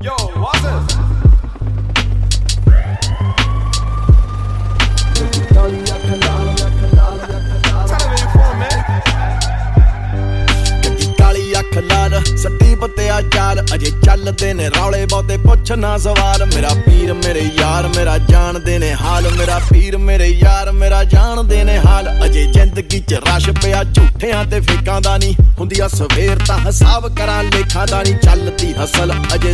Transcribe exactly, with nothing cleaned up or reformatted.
Yo, what's this? ਸੱਟੀ ਪੱਤਿਆ ਚਾਰ ਅਜੇ ਚੱਲਦੇ ਨੇ ਰੌਲੇ ਬਹੁਤੇ ਪੁੱਛ ਨਾ ਸਵਾਲ ਮੇਰਾ ਪੀਰ ਮੇਰੇ ਯਾਰ ਮੇਰਾ ਜਾਣਦੇ ਨੇ ਹਾਲ ਮੇਰਾ ਪੀਰ ਮੇਰੇ ਯਾਰ ਮੇਰਾ ਜਾਣਦੇ ਨੇ ਹਾਲ ਅਜੇ ਜ਼ਿੰਦਗੀ ਚ ਰਸ਼ ਪਿਆ ਝੂਠਿਆਂ ਤੇ ਫੇਕਾਂ ਦਾ ਨਹੀਂ ਹੁੰਦੀ ਆ ਸਵੇਰ ਤਾਂ ਹਿਸਾਬ ਕਰਾਂ ਲੇਖਾਂ ਦਾ ਨਹੀਂ ਚੱਲਦੀ ਹਸਲ ਅਜੇ